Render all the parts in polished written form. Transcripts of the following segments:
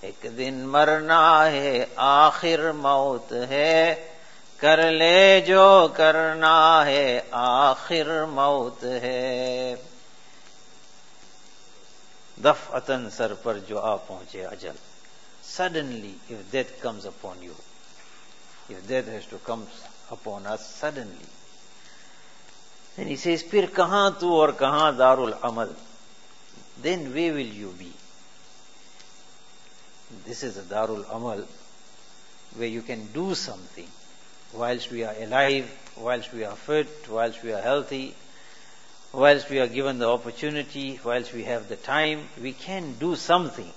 एक दिन मरना है आखिर मौत है, कर ले जो करना है आखिर मौत है। दफअतन सर पर जो आ पहुंचे अजल, suddenly if death comes upon you, if death has to come upon us suddenly, then he says फिर कहां तू और कहां दारुल अमल, then where will you be? This is a darul amal where you can do something whilst we are alive, whilst we are fit, whilst we are healthy, whilst we are given the opportunity, whilst we have the time, we can do something.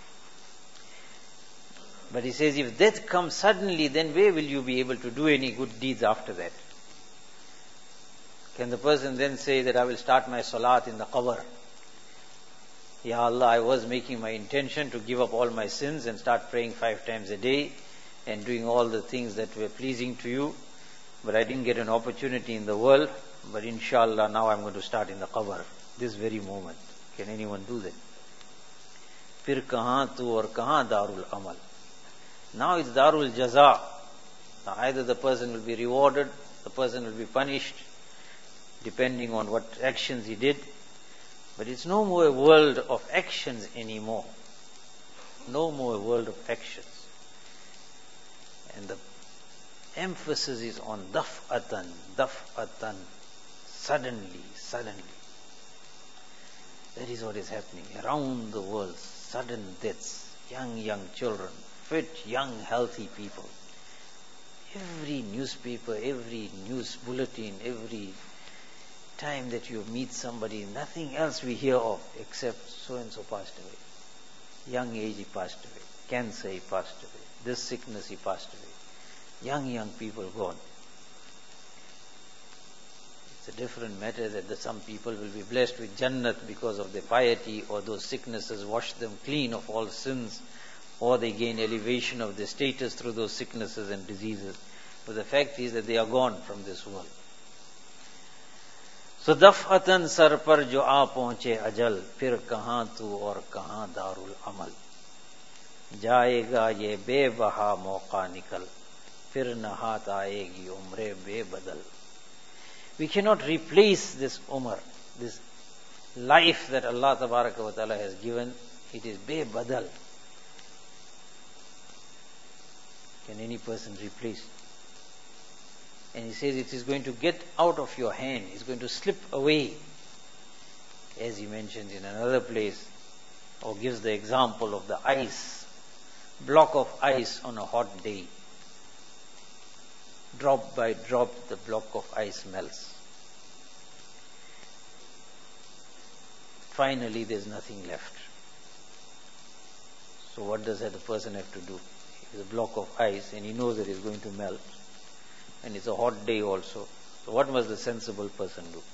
But he says if death comes suddenly, then where will you be able to do any good deeds after that? Can the person then say that I will start my salat in the qabr? Ya Allah, I was making my intention to give up all my sins and start praying 5 times a day and doing all the things that were pleasing to you, but I didn't get an opportunity in the world, but inshallah now I'm going to start in the qabr, this very moment. Can anyone do that? Fir kahan tu aur kahan darul amal. Now it's darul jaza. Now either the person will be rewarded, the person will be punished, depending on what actions he did. But it's no more a world of actions anymore. No more a world of actions. And the emphasis is on daf'atan, suddenly. That is what is happening around the world. Sudden deaths, young children, fit, young, healthy people. Every newspaper, every news bulletin, every time that you meet somebody, nothing else we hear of except so-and-so passed away. Young age he passed away. Cancer he passed away. This sickness he passed away. Young people gone. It's a different matter that some people will be blessed with Jannat because of their piety, or those sicknesses wash them clean of all sins, or they gain elevation of their status through those sicknesses and diseases. But the fact is that they are gone from this world. So दफ़अतन सर पर जो आ पहुंचे अजल, फिर कहां तू और कहां दारुल अमल, जाएगा ये बेबहा मौका निकल, फिर न हाथ आएगी उम्रे बेबदल. We cannot replace this umr, this life that Allah Tabaraka wa Ta'ala has given. It is bedal. Can any person replace? And he says it is going to get out of your hand. It's going to slip away. As he mentions in another place, or gives the example of the ice, block of ice on a hot day. Drop by drop, the block of ice melts. Finally, there's nothing left. So what does that person have to do? It's a block of ice and he knows that it's going to melt. And it's a hot day also. So what must the sensible person do?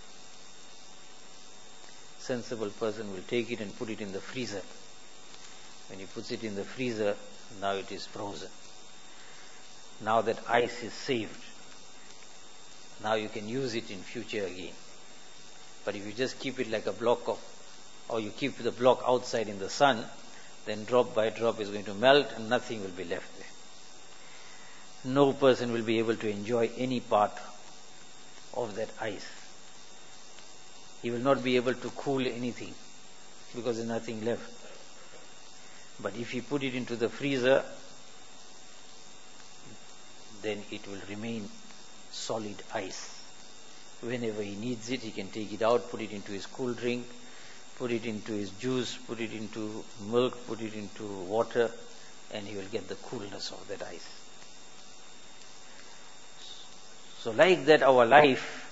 Sensible person will take it and put it in the freezer. When he puts it in the freezer, now it is frozen. Now that ice is saved. Now you can use it in future again. But if you just keep it like a block of, or you keep the block outside in the sun, then drop by drop is going to melt and nothing will be left there. No person will be able to enjoy any part of that ice. He will not be able to cool anything because there's nothing left. But if he put it into the freezer, then it will remain solid ice. Whenever he needs it, he can take it out, put it into his cool drink, put it into his juice, put it into milk, put it into water, and he will get the coolness of that ice. So like that, our life,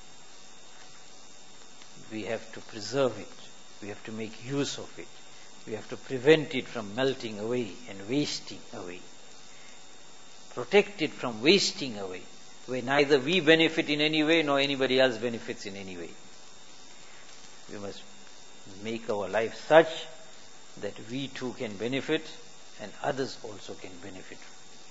we have to preserve it. We have to make use of it. We have to prevent it from melting away and wasting away. Protect it from wasting away, where neither we benefit in any way nor anybody else benefits in any way. We must make our life such that we too can benefit and others also can benefit.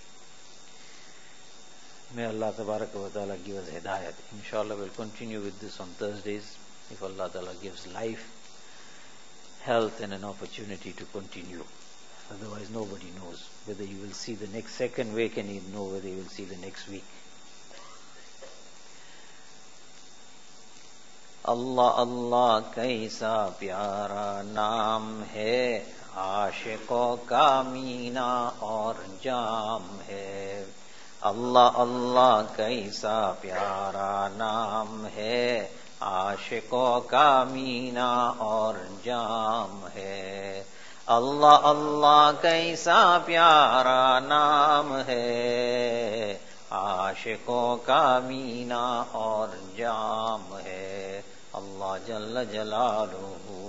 May Allah Tabaraka wa Ta'ala give us hidayat. Inshallah we'll continue with this on Thursdays, if Allah Ta'ala gives life, health and an opportunity to continue. Otherwise nobody knows whether you will see the next second. Where can you know whether you will see the next week? अल्लाह अल्लाह कैसा प्यारा नाम है, आशिकों का मीना और जाम है। अल्लाह अल्लाह कैसा प्यारा नाम है, आशिकों का मीना और जाम है। अल्लाह अल्लाह कैसा प्यारा नाम है, आशिकों का मीना और जाम है। अल्लाह जल्ल जलालुहु।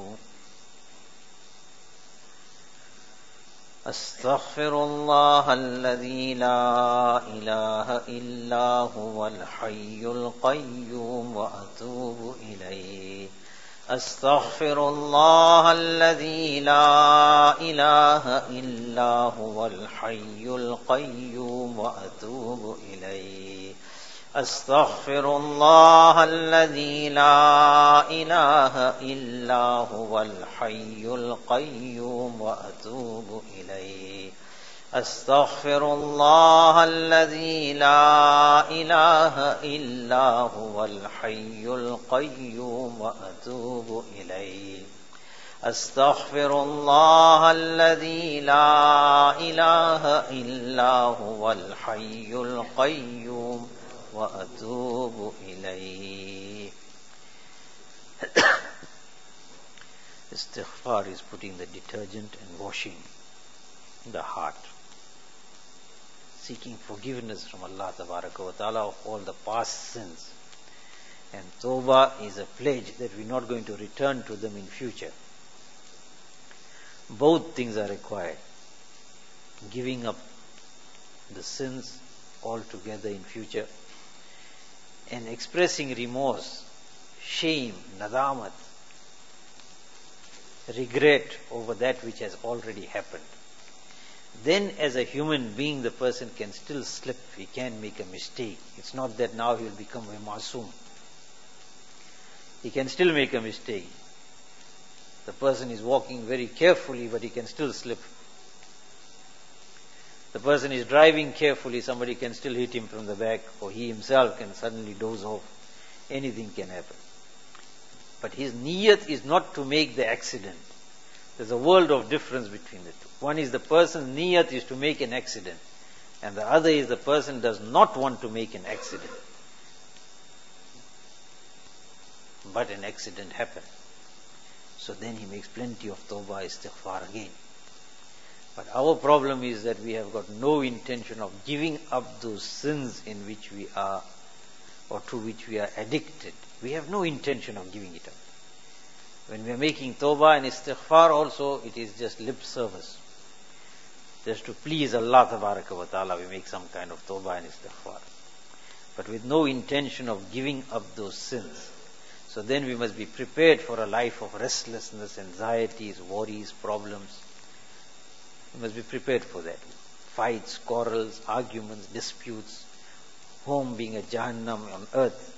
अस्तग़फिरुल्लाह अल्लज़ी ला इलाहा इल्ला हुवल हय्युल क़य्यूम व अतूबु इलैहि। अस्तग़फिरुल्लाह अल्लज़ी ला इलाहा इल्ला हुवल हय्युल क़य्यूम व अतूबु इलैहि। अस्तग़फिरुल्लाह अल्लज़ी ला इलाहा इल्ला हुवल हय्युल क़य्यूम व अतूबु इलैहि। अस्तग़फिरुल्लाह अल्लज़ी ला इलाहा इल्ला हुवल हय्युल क़य्यूम व अतूबु इलैहि। अस्तग़फिरुल्लाह अल्लज़ी ला इलाहा इल्ला हुवल हय्युल क़य्यूम व अतूबु इलैहि। Istighfar is putting the detergent and washing the heart, seeking forgiveness from Allah Tabaraka wa Ta'ala of all the past sins. And Tawbah is a pledge that we're not going to return to them in future. Both things are required. Giving up the sins altogether in future and expressing remorse, shame, nadamat, regret over that which has already happened. Then as a human being the person can still slip, he can make a mistake. It's not that now he will become a masoom. He can still make a mistake. The person is walking very carefully but he can still slip. The person is driving carefully, somebody can still hit him from the back, or he himself can suddenly doze off. Anything can happen. But his niyat is not to make the accident. There's a world of difference between the two. One is the person's niyat is to make an accident, and the other is the person does not want to make an accident. But an accident happened. So then he makes plenty of tawbah, istighfar again. But our problem is that we have got no intention of giving up those sins in which we are, or to which we are addicted. We have no intention of giving it up. When we are making tawbah and istighfar also, it is just lip service. Just to please Allah Tabaraka wa Ta'ala, we make some kind of tawbah and istighfar. But with no intention of giving up those sins. So then we must be prepared for a life of restlessness, anxieties, worries, problems. We must be prepared for that. Fights, quarrels, arguments, disputes, home being a Jahannam on earth.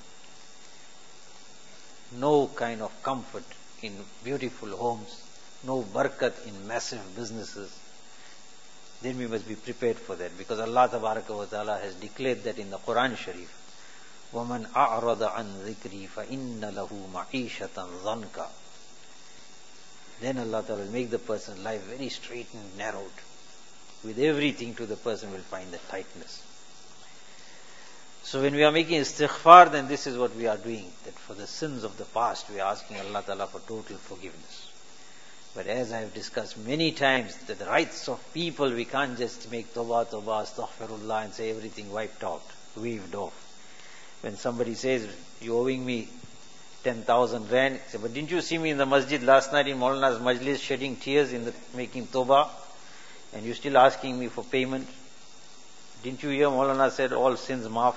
No kind of comfort in beautiful homes, no barakat in massive businesses. Then we must be prepared for that, because Allah Tabaraka wa Ta'ala has declared that in the Quran Sharif. وَمَنْ أَعْرَضَ عَنْ ذِكْرِي فَإِنَّ لَهُ مَعِيشَةً ضَنْكَ. Then Allah Ta'ala will make the person's life very straight and narrowed. With everything to the person will find the tightness. So when we are making istighfar, then this is what we are doing. That for the sins of the past, we are asking Allah Ta'ala for total forgiveness. But as I have discussed many times, that the rights of people, we can't just make tawbah, astaghfirullah and say everything wiped out, waved off. When somebody says, you're owing me 10,000 rand, say, but didn't you see me in the masjid last night in Maulana's majlis shedding tears in the making tawbah? And you're still asking me for payment? Didn't you hear Maulana said all sins maaf?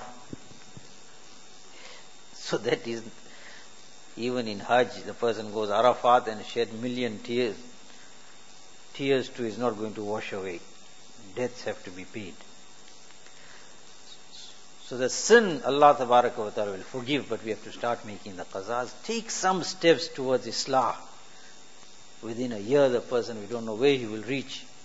So that is, even in Hajj, the person goes Arafat and shed million tears. Tears too is not going to wash away. Debts have to be paid. So the sin, Allah Tabaraka wa Ta'ala will forgive, but we have to start making the qazas. Take some steps towards Islah. Within a year, the person, we don't know where he will reach.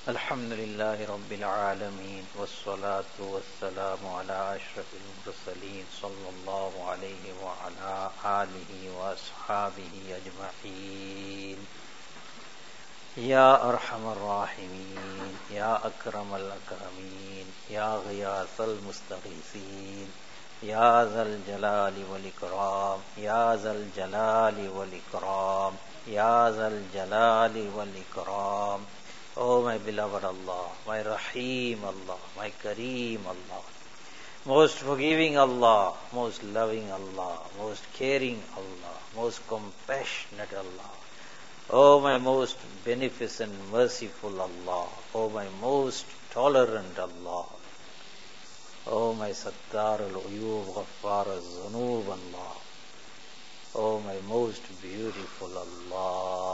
الحمد لله رب العالمين والصلاة والسلام على أشرف المرسلين صلى الله عليه وعلى آله وأصحابه أجمعين يا أرحم الراحمين يا أكرم الأكرمين يا غياث المستغيثين يا ذا الجلال والإكرام يا ذا الجلال والإكرام يا ذا الجلال والإكرام. Oh my beloved Allah, my Rahim Allah, my Kareem Allah, most forgiving Allah, most loving Allah, most caring Allah, most compassionate Allah. Oh my most beneficent, merciful Allah, oh my most tolerant Allah, oh my Sattar al-Uyub, Ghaffar al-Zunub Allah, oh my most beautiful Allah.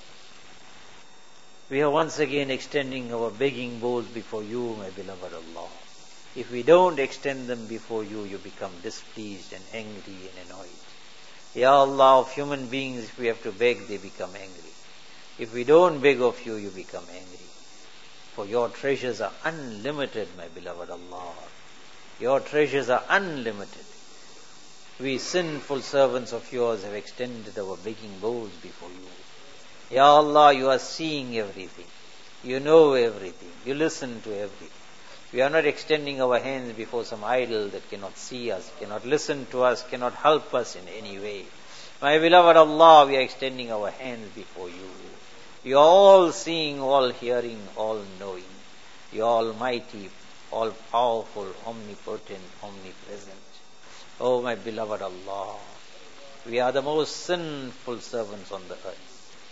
We are once again extending our begging bowls before you, my beloved Allah. If we don't extend them before you, you become displeased and angry and annoyed. Ya Allah, of human beings, if we have to beg, they become angry. If we don't beg of you, you become angry. For your treasures are unlimited, my beloved Allah. Your treasures are unlimited. We sinful servants of yours have extended our begging bowls before you. Ya Allah, you are seeing everything. You know everything. You listen to everything. We are not extending our hands before some idol that cannot see us, cannot listen to us, cannot help us in any way. My beloved Allah, we are extending our hands before you. You are all seeing, all hearing, all knowing. You are almighty, all powerful, omnipotent, omnipresent. Oh my beloved Allah, we are the most sinful servants on the earth.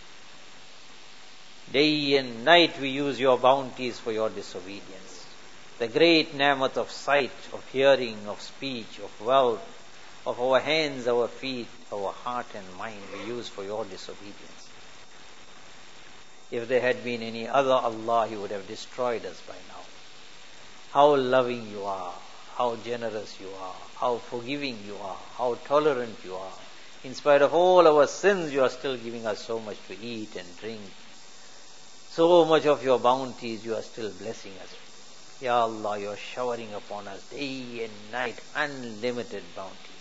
Day and night we use your bounties for your disobedience. The great ni'mat of sight, of hearing, of speech, of wealth, of our hands, our feet, our heart and mind we use for your disobedience. If there had been any other Allah, He would have destroyed us by now. How loving you are, how generous you are, how forgiving you are, how tolerant you are. In spite of all our sins, you are still giving us so much to eat and drink. So much of your bounties you are still blessing us. Ya Allah, you are showering upon us day and night unlimited bounties.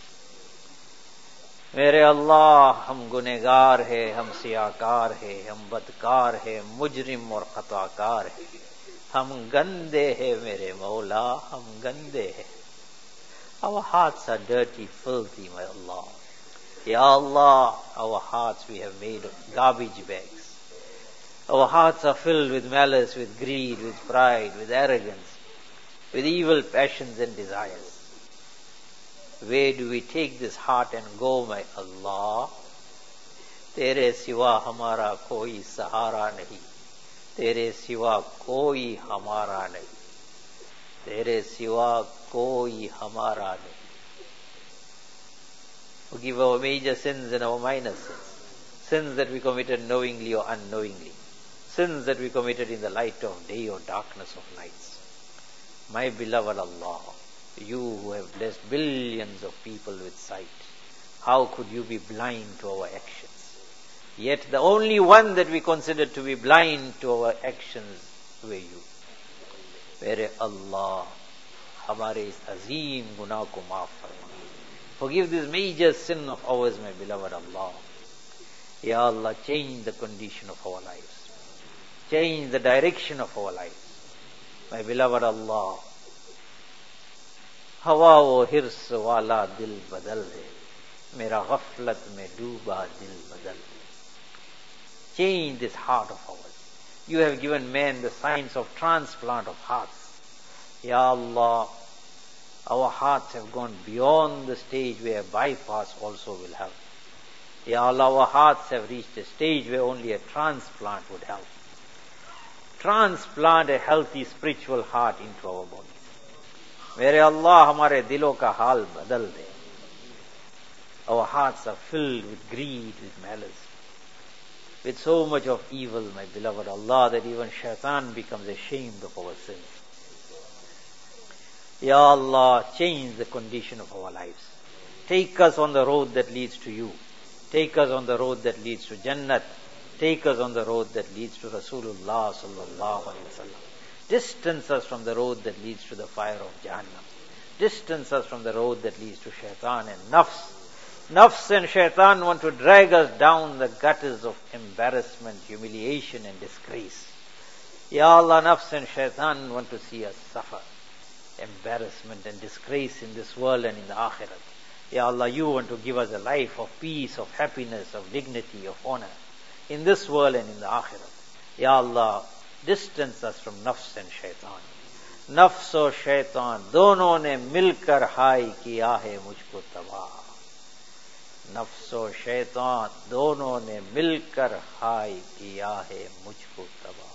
Mere Allah, hum gunegar hai, hum siyakar hai, hum badkar hai, mujrim aur khatakar hai. Hum gande hai mere Mawla, hum gande hai. Our hearts are dirty, filthy, my Allah. Ya Allah, our hearts we have made garbage bags. Our hearts are filled with malice, with greed, with pride, with arrogance, with evil passions and desires. Where do we take this heart and go, my Allah? Tere siwa hamara koi sahara nahi. Tere siwa koi hamara nahi. Tere siwa koi hamara nahi. Forgive our major sins and our minor sins. Sins that we committed knowingly or unknowingly. Sins that we committed in the light of day or darkness of nights. My beloved Allah, you who have blessed billions of people with sight, how could you be blind to our actions? Yet the only one that we considered to be blind to our actions were you. Mere Allah, hamare is azim guna ko maaf farma. Forgive this major sin of ours, my beloved Allah. Ya Allah, change the condition of our lives. Change the direction of our lives. My beloved Allah, हवा वो हिर्स वाला दिल बदल दे, मेरा गफलत में डूबा दिल बदल दे. Change this heart of ours. You have given man the science of transplant of hearts. Ya Allah, our hearts have gone beyond the stage where bypass also will help. Ya Allah, our hearts have reached a stage where only a transplant would help. Transplant a healthy spiritual heart into our bodies. Mere Allah, hamare dilo ka hal badal de. Our hearts are filled with greed, with malice, with so much of evil, my beloved Allah, that even shaitan becomes ashamed of our sins. Ya Allah, change the condition of our lives. Take us on the road that leads to you. Take us on the road that leads to Jannat. Take us on the road that leads to Rasulullah sallallahu alaihi wasallam. Distance us from the road that leads to the fire of Jahannam. Distance us from the road that leads to shaitan and nafs. Nafs and shaitan want to drag us down the gutters of embarrassment, humiliation and disgrace. Ya Allah, nafs and shaitan want to see us suffer embarrassment and disgrace in this world and in the akhirat. Ya Allah, you want to give us a life of peace, of happiness, of dignity, of honor in this world and in the akhirat. Ya Allah, distance us from nafs and shaitan. Nafs और शैतान दोनों ने मिलकर हाय किया है मुझको तबाह. नफ्स और शैतान दोनों ने मिलकर हाय किया है मुझको तबाह.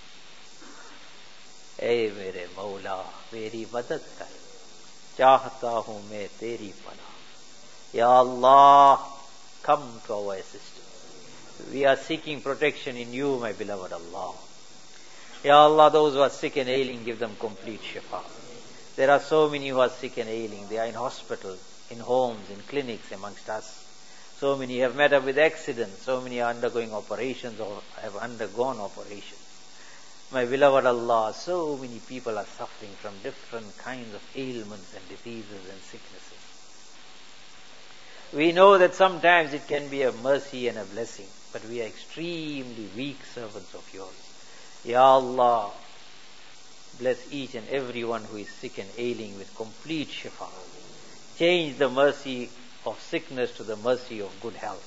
ए मेरे मौला मेरी मदद कर, चाहता हूं मैं तेरी पनाह. Ya Allah, come to our assistance. We are seeking protection in you, my beloved Allah. Ya Allah, those who are sick and ailing, give them complete shifa. There are so many who are sick and ailing. They are in hospitals, in homes, in clinics amongst us. So many have met up with accidents. So many are undergoing operations or have undergone operations. My beloved Allah, so many people are suffering from different kinds of ailments and diseases and sicknesses. We know that sometimes it can be a mercy and a blessing, but we are extremely weak servants of yours. Ya Allah, bless each and every one who is sick and ailing with complete shifa. Change the mercy of sickness to the mercy of good health.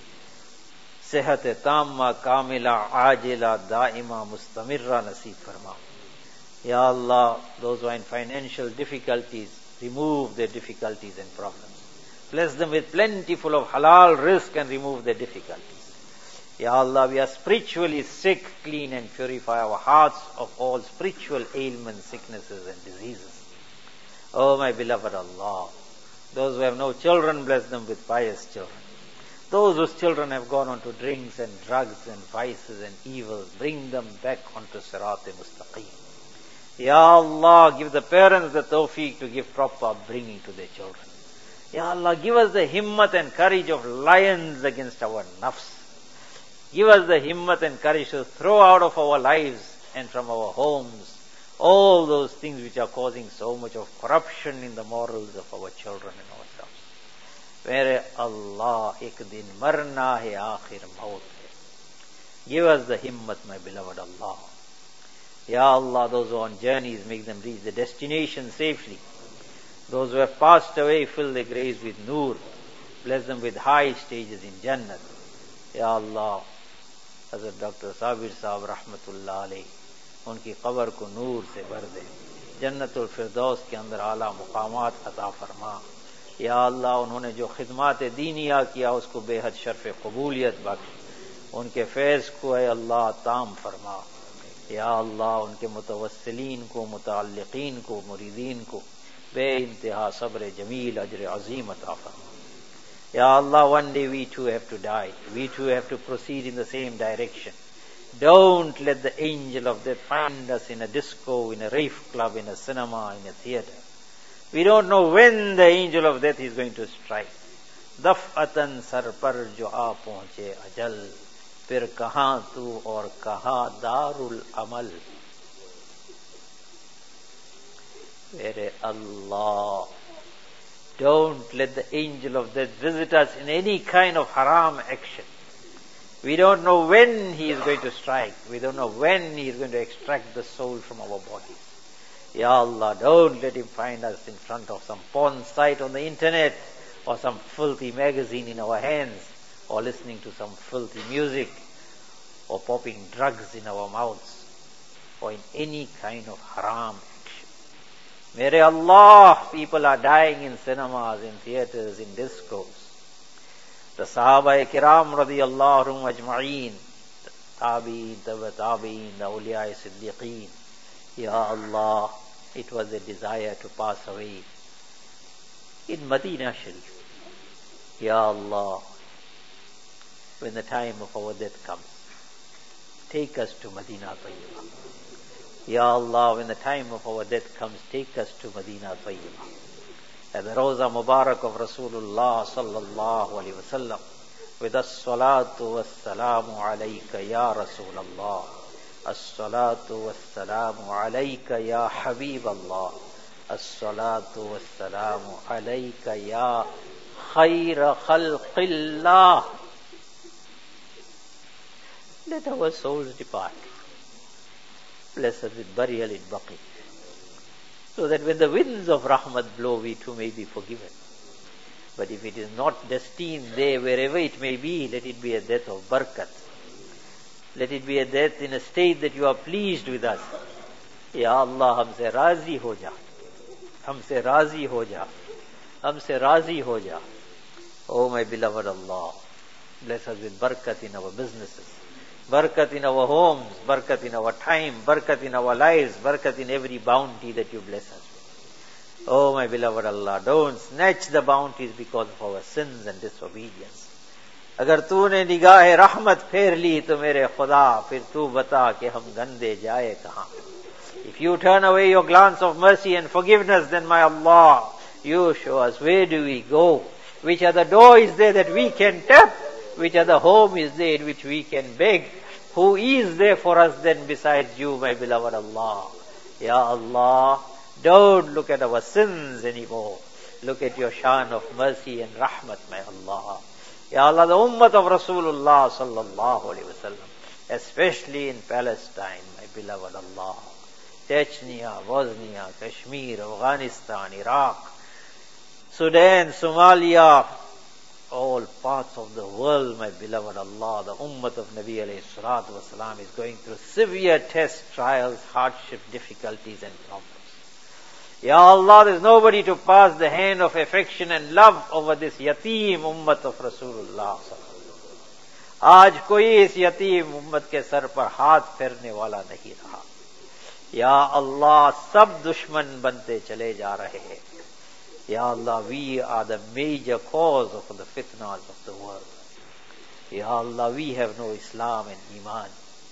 Sehat tamma kamila ajila daima mustamirra nasib farma. Ya Allah, those who are in financial difficulties, remove their difficulties and problems. Bless them with plentiful of halal rizq and remove their difficulties. Ya Allah, we are spiritually sick, clean and purify our hearts of all spiritual ailments, sicknesses and diseases. Oh my beloved Allah, those who have no children, bless them with pious children. Those whose children have gone on to drinks and drugs and vices and evils, bring them back onto Sirat-e-Mustaqim. Ya Allah, give the parents the tawfiq to give proper upbringing to their children. Ya Allah, give us the himmat and courage of lions against our nafs. Give us the himmat and courage to throw out of our lives and from our homes all those things which are causing so much of corruption in the morals of our children and ourselves. Mere Allah, ek din marna hai, aakhir maut hai. Give us the himmat, my beloved Allah. Ya Allah, those who are on journeys, make them reach the destination safely. Those who have passed away, fill their graves with nur. Bless them with high stages in Jannat. Ya Allah, Hazrat Dr. Sabir Sahab Rahmatullah alayhi, उनकी कब्र को नूर से भर दे, जन्नतुल फिरदौस के अंदर आला मुकामात अता फरमा. या अल्लाह, उन्होंने जो खिदमात दीनिया किया उसको बेहद शर्फ कबूलियत बख्श. उनके फैज़ को है अल्लाह ताम फरमा. या अल्लाह, उनके मुतवस्सिलीन को, मुतअल्लिकीन को, मुरीदीन को बे इंतहा सब्र जमील अजर अजीम अता फरमा. Ya Allah, one day we too have to die. We too have to proceed in the same direction. Don't let the angel of death find us in a disco, in a rave club, in a cinema, in a theater. We don't know when the angel of death is going to strike. Daf'atan sar par jo aa pahunche ajal, fir kahan tu aur kahan darul amal. Where Allah, don't let the angel of death visit us in any kind of haram action. We don't know when he is going to strike. We don't know when he is going to extract the soul from our bodies. Ya Allah, don't let him find us in front of some porn site on the internet, or some filthy magazine in our hands, or listening to some filthy music, or popping drugs in our mouths, or in any kind of haram action. Mere Allah, people are dying in cinemas, in theaters, in discos. The Sahaba-i-Kiram radiyallahu anhum ajma'een, Tabi'in, Tabi'in, the Awliya-i Siddiqeen. Ya Allah, it was a desire to pass away in Medina Sharif. Ya Allah, when the time of our death comes, take us to Medina Tayyibah. Ya Allah, when the time of our death comes, take us to Medina Tayyibah. At the Rawza Mubarak of Rasulullah sallallahu alaihi wasallam, with as-salatu was-salamu alayka ya Rasulallah, as-salatu was-salamu alayka ya Habiballah, as-salatu was-salamu alayka ya khayra khalqillah. Let our souls depart, bless us with burial in Baqi, so that when the winds of rahmat blow, we too may be forgiven. But if it is not destined there, wherever it may be, let it be a death of barakat. Let it be a death in a state that you are pleased with us. Ya Allah, humse razi ho ja. Humse razi ho ja. Humse razi ho ja. Oh my beloved Allah, bless us with barakat in our businesses, barakat in our homes, barakat in our time, barakat in our lives, barakat in every bounty that you bless us with. Oh my beloved Allah, don't snatch the bounties because of our sins and disobedience. अगर तूने निगाह रहमत फेर ली तो मेरे खुदा फिर तू बता कि हम गंदे जाए कहाँ. If you turn away your glance of mercy and forgiveness, then my Allah, you show us where do we go, which other door is there that we can tap, which other home is there in which we can beg. Who is there for us then besides you, my beloved Allah? Ya Allah, don't look at our sins anymore. Look at your shan of mercy and rahmat, my Allah. Ya Allah, the ummah of Rasulullah sallallahu alayhi wa sallam, especially in Palestine, my beloved Allah, Chechnya, Bosnia, Kashmir, Afghanistan, Iraq, Sudan, Somalia, all parts of the world, my beloved Allah, the ummah of Nabi alayhi salatu wasalam is going through severe tests, trials, hardship, difficulties and problems. Ya Allah, there is nobody to pass the hand of affection and love over this yateem ummah of Rasulullah. आज कोई इस यतीम उम्मत के sir पर हाथ फेरने वाला नहीं रहा. या अल्लाह, सब दुश्मन बनते चले जा रहे हैं. Ya Allah, we are the major cause of the fitnas of the world. Ya Allah, we have no Islam and Iman.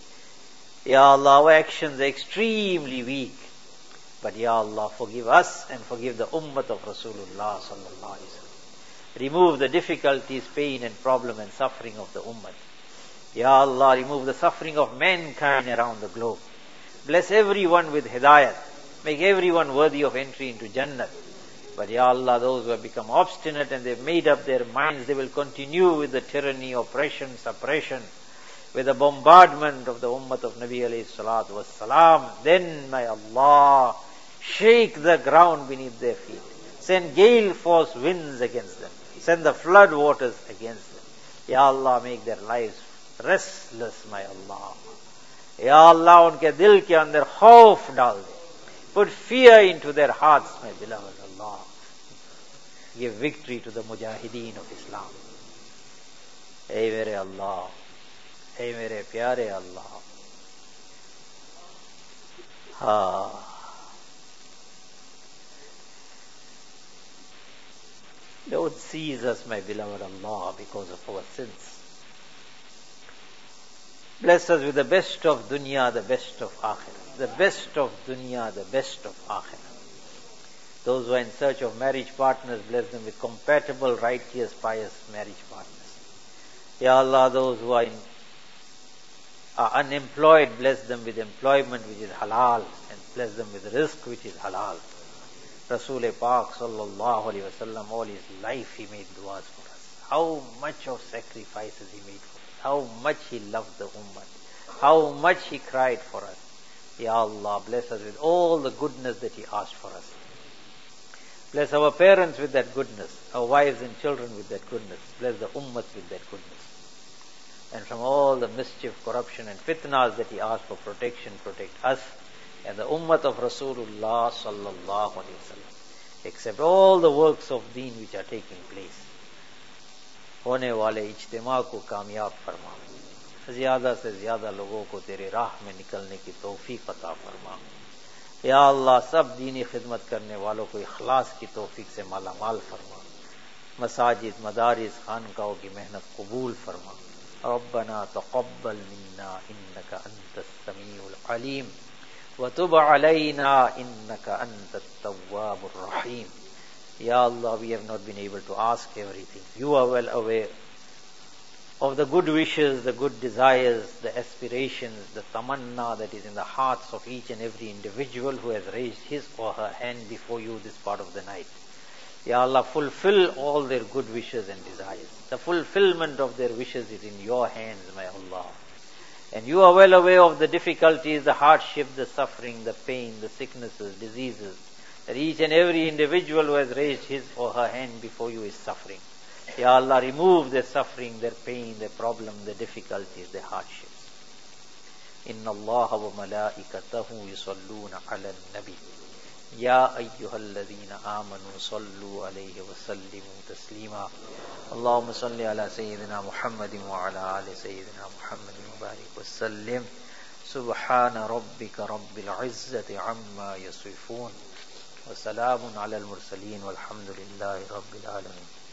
Ya Allah, our actions are extremely weak. But Ya Allah, forgive us and forgive the ummah of Rasulullah sallallahu alaihi wasallam. Remove the difficulties, pain and problem and suffering of the ummah. Ya Allah, remove the suffering of mankind around the globe. Bless everyone with hidayat. Make everyone worthy of entry into Jannah. But Ya Allah, those who have become obstinate and they've made up their minds, they will continue with the tyranny, oppression, suppression, with the bombardment of the ummah of Nabi alayhi salatu wassalam. Then, my Allah, shake the ground beneath their feet. Send gale force winds against them. Send the flood waters against them. Ya Allah, make their lives restless, my Allah. Ya Allah, unke dil ke andar khauf dal de. Put fear into their hearts, my beloved Allah. Give victory to the mujahideen of Islam. Hey mere Allah, hey mere pyare Allah. Don't seize us, my beloved Allah, because of our sins. Bless us with the best of dunya, the best of akhirah. The best of dunya, the best of akhirah. Those who are in search of marriage partners, bless them with compatible, righteous, pious marriage partners. Ya Allah, those who are unemployed, bless them with employment which is halal, and bless them with rizq which is halal. Rasul Pak sallallahu alaihi wasallam, all his life he made du'as for us. How much of sacrifices he made for us. How much he loved the ummah. How much he cried for us. Ya Allah, bless us with all the goodness that he asked for us. Bless our parents with that goodness, our wives and children with that goodness. Bless the ummah with that goodness. And from all the mischief, corruption and fitnas that he asked for protection, protect us and the ummah of Rasulullah sallallahu alaihi wasallam. Except all the works of deen which are taking place. होने वाले इज्तिमा को कामयाब फरमा. ज़्यादा से ज़्यादा लोगों को तेरे राह में निकलने की तौफीक अता फरमा. या अल्लाह, सब दीनी खिदमत करने वालों को इखलास की तौफीक से माला माल फरमा. मसाजिद, मदारिस, खानकाओं की मेहनत कबूल फरमा. रब्बना तक़ब्बल मिन्ना इन्नका अंतस समीउल अलीम व तुब अलैना इन्नका अंतत तव्वाबुर रहीम. Ya Allah, we have not been able to ask everything. You are well aware. of the good wishes, the good desires, the aspirations, the tamanna that is in the hearts of each and every individual who has raised his or her hand before you this part of the night. Ya Allah, fulfill all their good wishes and desires. The fulfillment of their wishes is in your hands, my Allah. And you are well aware of the difficulties, the hardship, the suffering, the pain, the sicknesses, diseases, that each and every individual who has raised his or her hand before you is suffering. Ya Allah, remove their suffering, their pain, their problem, their difficulties, their hardships. Inna Allah wa malaikatahu yusalluna ala nabi. Ya ayyuhalladhina amanu sallu alayhi wa sallimu taslima. Allahumma salli ala Sayyidina Muhammadin wa ala ali Sayyidina Muhammadin wa barik wa sallim. Subhana rabbika rabbil izzati amma yasifun. Wa salamun ala al-mursaleen walhamdulillahi rabbil alamin.